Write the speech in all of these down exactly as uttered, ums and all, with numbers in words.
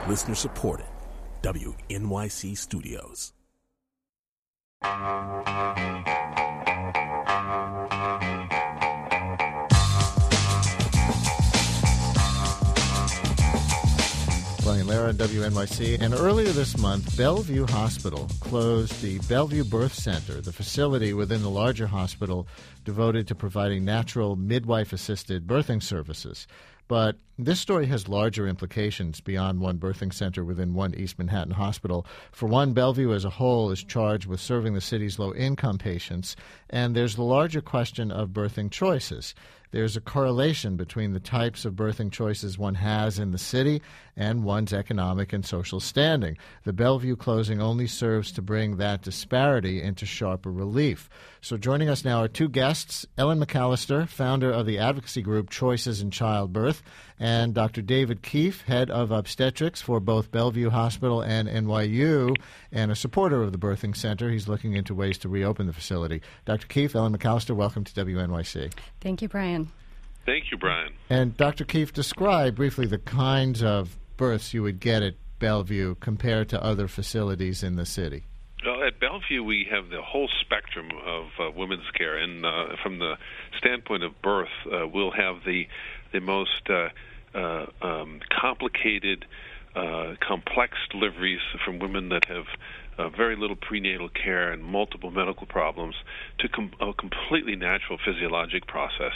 Listener supported. W N Y C Studios. Brian Lara, W N Y C. And earlier this month, Bellevue Hospital closed the Bellevue Birth Center, the facility within the larger hospital devoted to providing natural midwife-assisted birthing services. But this story has larger implications beyond one birthing center within one East Manhattan hospital. For one, Bellevue as a whole is charged with serving the city's low-income patients, and there's the larger question of birthing choices. There's a correlation between the types of birthing choices one has in the city and one's economic and social standing. The Bellevue closing only serves to bring that disparity into sharper relief. So joining us now are two guests, Ellen McAllister, founder of the advocacy group Choices in Childbirth, and Doctor David Keefe, head of obstetrics for both Bellevue Hospital and N Y U, and a supporter of the birthing center. He's looking into ways to reopen the facility. Doctor Keefe, Ellen McAllister, welcome to W N Y C. Thank you, Brian. Thank you, Brian. And Doctor Keefe, describe briefly the kinds of births you would get at Bellevue compared to other facilities in the city. Well, at Bellevue, we have the whole spectrum of uh, women's care, and uh, from the standpoint of birth, uh, we'll have the the most uh, uh, um, complicated, uh, complex deliveries from women that have uh, very little prenatal care and multiple medical problems to com- a completely natural physiologic process.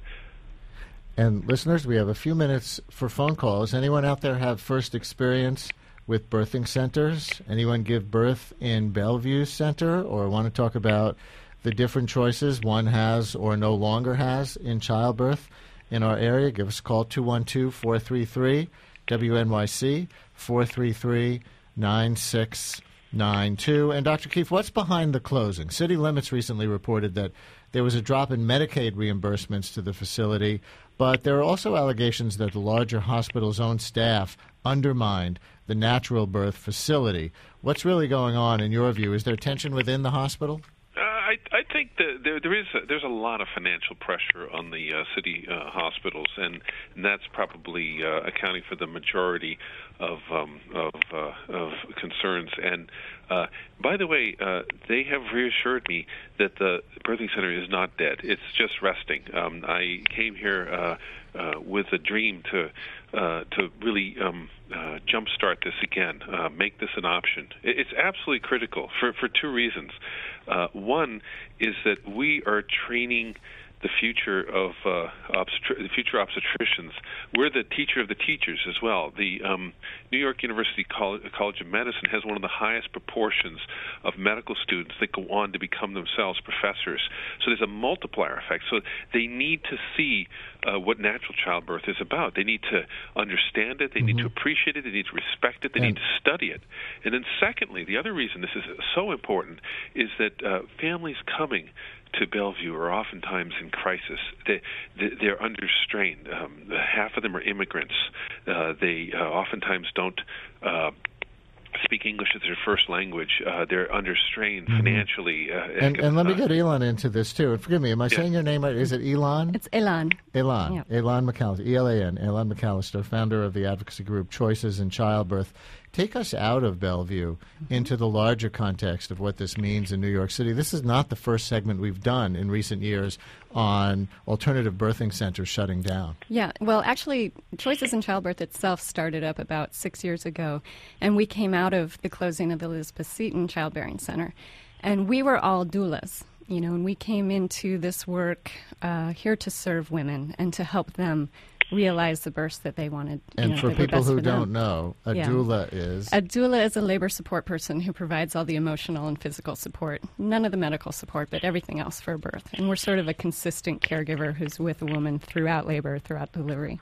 And listeners, we have a few minutes for phone calls. Anyone out there have first experience with birthing centers? Anyone give birth in Bellevue Center or want to talk about the different choices one has or no longer has in childbirth in our area? Give us a call, two one two, four three three, W N Y C, four three three, nine six nine two. And Doctor Keefe, what's behind the closing? City Limits recently reported that there was a drop in Medicaid reimbursements to the facility, but there are also allegations that the larger hospital's own staff undermined the natural birth facility. What's really going on in your view? Is there tension within the hospital? Uh, I, I think that there, there is a, there's a lot of financial pressure on the uh, city uh, hospitals, and, and that's probably uh, accounting for the majority of um, of, uh, of concerns. And uh, by the way, uh, they have reassured me that the birthing center is not dead. It's just resting. Um, I came here uh, uh, with a dream to uh, to really um, uh, jumpstart this again, uh, make this an option. It, it's absolutely critical for, for two reasons. Uh, one is that we are training the future of uh, obstet- the future obstetricians. We're the teacher of the teachers as well. The um, New York University Coll- College of Medicine has one of the highest proportions of medical students that go on to become themselves professors. So there's a multiplier effect. So they need to see uh, what natural childbirth is about. They need to understand it. They mm-hmm. need to appreciate it. They need to respect it. They and need to study it. And then secondly, the other reason this is so important is that uh, families coming to Bellevue are oftentimes in crisis. They, they, they're under strain. Um, half of them are immigrants. Uh, they uh, oftentimes don't uh, speak English as their first language. Uh, they're under strain financially. Uh, and, and let me get Elon into this, too. And forgive me, am I yeah. saying your name right? Is it Elon? It's Elan. Elan. Yep. Elan McAllister, E L A N, Elan McAllister, founder of the advocacy group Choices in Childbirth. Take us out of Bellevue into the larger context of what this means in New York City. This is not the first segment we've done in recent years on alternative birthing centers shutting down. Yeah, well, actually, Choices in Childbirth itself started up about six years ago, and we came out of the closing of the Elizabeth Seton Childbearing Center, and we were all doulas, you know, and we came into this work uh, here to serve women and to help them realize the births that they wanted. And you know, for people who for don't know, a yeah. doula is? A doula is a labor support person who provides all the emotional and physical support. None of the medical support, but everything else for a birth. And we're sort of a consistent caregiver who's with a woman throughout labor, throughout delivery.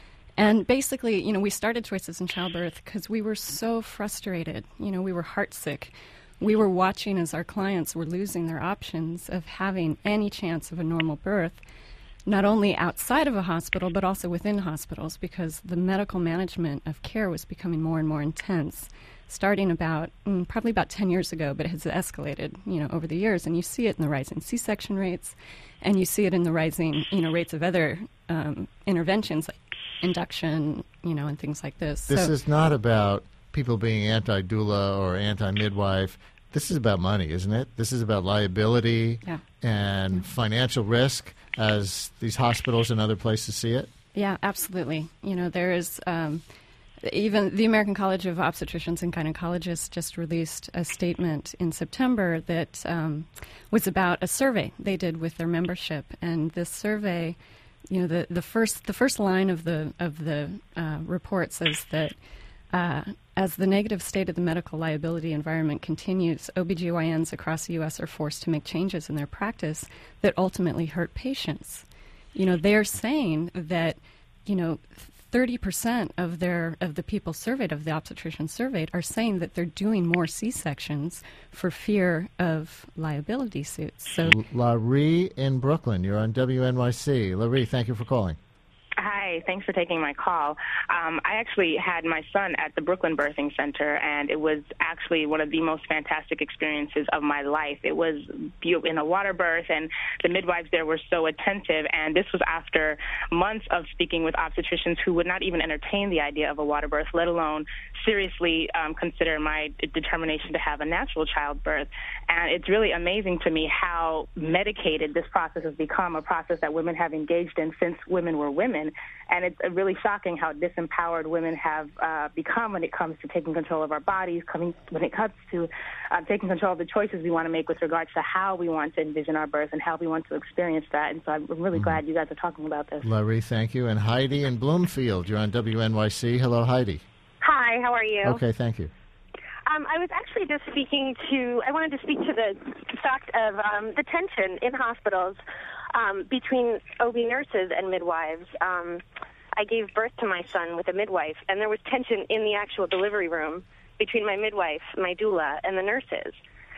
And basically, you know, we started Choices in Childbirth because we were so frustrated. You know, we were heartsick. We were watching as our clients were losing their options of having any chance of a normal birth, not only outside of a hospital, but also within hospitals, because the medical management of care was becoming more and more intense, starting about, mm, probably about ten years ago, but it has escalated, you know, over the years. And you see it in the rising C-section rates, and you see it in the rising, you know, rates of other um, interventions like induction, you know, and things like this. This so, is not about people being anti-doula or anti-midwife. This is about money, isn't it? This is about liability yeah. and yeah. financial risk as these hospitals and other places see it. Yeah, absolutely. You know, there is um, even the American College of Obstetricians and Gynecologists just released a statement in September that um, was about a survey they did with their membership, and this survey, you know, the, the first the first line of the of the uh, report says that uh, as the negative state of the medical liability environment continues, O B G Y Ns across the U S are forced to make changes in their practice that ultimately hurt patients. You know, they're saying that, you know, thirty percent of their of the people surveyed, of the obstetricians surveyed, are saying that they're doing more C-sections for fear of liability suits. So, Larry in Brooklyn, you're on W N Y C. Larry, thank you for calling. Hi, thanks for taking my call. Um, I actually had my son at the Brooklyn Birthing Center, and it was actually one of the most fantastic experiences of my life. It was in a water birth, and the midwives there were so attentive, and this was after months of speaking with obstetricians who would not even entertain the idea of a water birth, let alone seriously um, consider my determination to have a natural childbirth. And it's really amazing to me how medicated this process has become, a process that women have engaged in since women were women. And it's really shocking how disempowered women have uh, become when it comes to taking control of our bodies, coming when it comes to uh, taking control of the choices we want to make with regards to how we want to envision our birth and how we want to experience that. And so I'm really mm-hmm. glad you guys are talking about this. Larry, thank you. And Heidi in Bloomfield, you're on W N Y C. Hello, Heidi. Hi, how are you? Okay, thank you. Um, I was actually just speaking to, I wanted to speak to the fact of um, the tension in hospitals um, between O B nurses and midwives. Um, I gave birth to my son with a midwife, and there was tension in the actual delivery room between my midwife, my doula, and the nurses.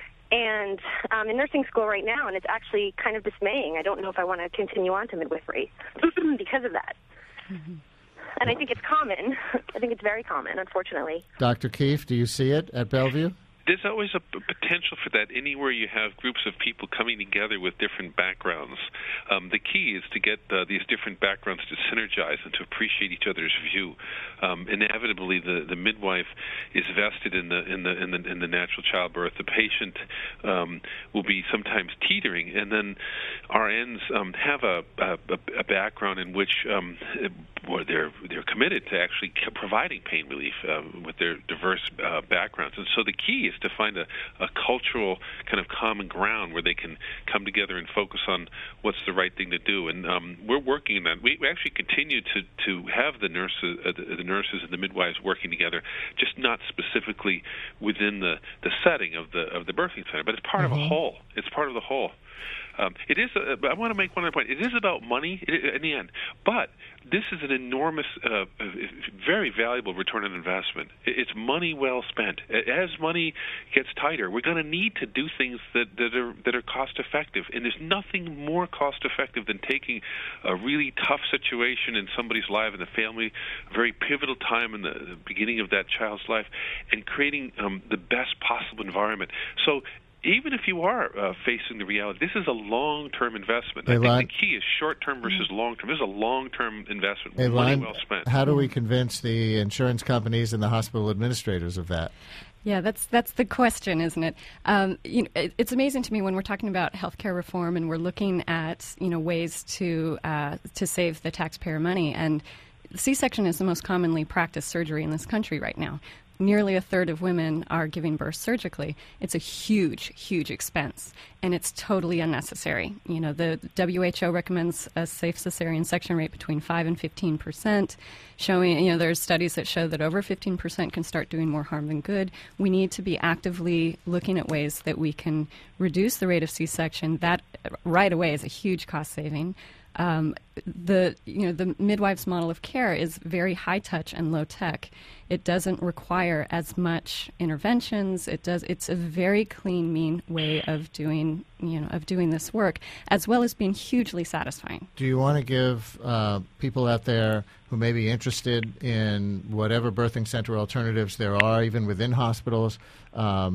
And I'm in nursing school right now, and it's actually kind of dismaying. I don't know if I want to continue on to midwifery because of that. Mm-hmm. And I think it's common. I think it's very common, unfortunately. Doctor Keefe, do you see it at Bellevue? There's always a p- potential for that anywhere you have groups of people coming together with different backgrounds. Um, the key is to get uh, these different backgrounds to synergize and to appreciate each other's view. Um, inevitably, the, the midwife is vested in the in the in the in the natural childbirth. The patient um, will be sometimes teetering, and then R Ns um, have a, a, a background in which um, where they're they're committed to actually providing pain relief uh, with their diverse uh, backgrounds. And so the key is to find a, a cultural kind of common ground where they can come together and focus on what's the right thing to do. And um, we're working on that. We, we actually continue to, to have the nurses, uh, the, the nurses and the midwives working together, just not specifically within the, the setting of the of the birthing center, but it's part mm-hmm. of a whole. It's part of the whole. Um, it is. A, I want to make one other point. It is about money in the end, but this is an enormous, uh, very valuable return on investment. It's money well spent. As money gets tighter, we're going to need to do things that, that are that are cost effective. And there's nothing more cost effective than taking a really tough situation in somebody's life, in the family, a very pivotal time in the, the beginning of that child's life, and creating um, the best possible environment. So even if you are uh, facing the reality, this is a long-term investment. Hey, I think Lon, the key is short-term versus long-term. This is a long-term investment. Hey, money Lon, well spent. How do we convince the insurance companies and the hospital administrators of that? Yeah, that's that's the question, isn't it? Um, you know, it? It's amazing to me when we're talking about healthcare reform and we're looking at you know ways to uh, to save the taxpayer money. And C-section is the most commonly practiced surgery in this country right now. Nearly a third of women are giving birth surgically. It's a huge, huge expense, and it's totally unnecessary. You know, the W H O recommends a safe cesarean section rate between five and fifteen percent, showing, you know, there's studies that show that over fifteen percent can start doing more harm than good. We need to be actively looking at ways that we can reduce the rate of C-section. That right away is a huge cost saving. Um, the you know the midwife's model of care is very high touch and low tech. It doesn't require as much interventions. It does. It's a very clean, mean way of doing you know of doing this work, as well as being hugely satisfying. Do you want to give uh, people out there who may be interested in whatever birthing center alternatives there are, even within hospitals, um,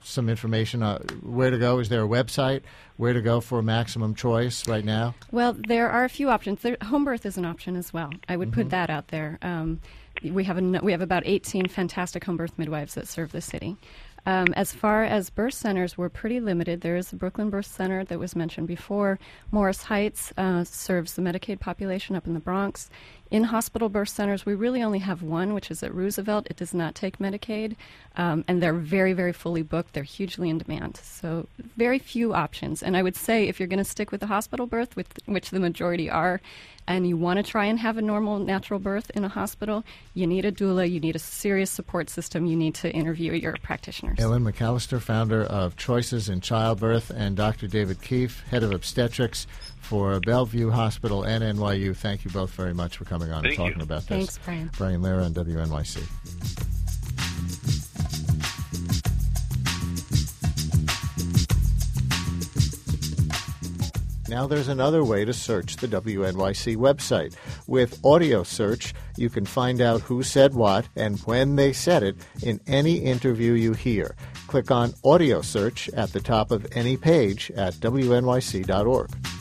some information on where to go? Is there a website where to go for maximum choice right now? Well, there are a few options. There, home birth is an option as well. I would mm-hmm. put that out there. Um, we have a, we have about eighteen fantastic home birth midwives that serve the city. Um, as far as birth centers, we're pretty limited. There is the Brooklyn Birth Center that was mentioned before. Morris Heights uh, serves the Medicaid population up in the Bronx. In-hospital birth centers, we really only have one, which is at Roosevelt. It does not take Medicaid, um, and they're very, very fully booked. They're hugely in demand. So very few options. And I would say if you're going to stick with the hospital birth, with, which the majority are, and you want to try and have a normal natural birth in a hospital, you need a doula, you need a serious support system, you need to interview your practitioners. Ellen McAllister, founder of Choices in Childbirth, and Doctor David Keefe, head of obstetrics for Bellevue Hospital and N Y U. Thank you both very much for coming on Thank and talking you. about this. Thanks, Brian. Brian Lehrer on W N Y C. Now there's another way to search the W N Y C website. With audio search, you can find out who said what and when they said it in any interview you hear. Click on audio search at the top of any page at W N Y C dot org.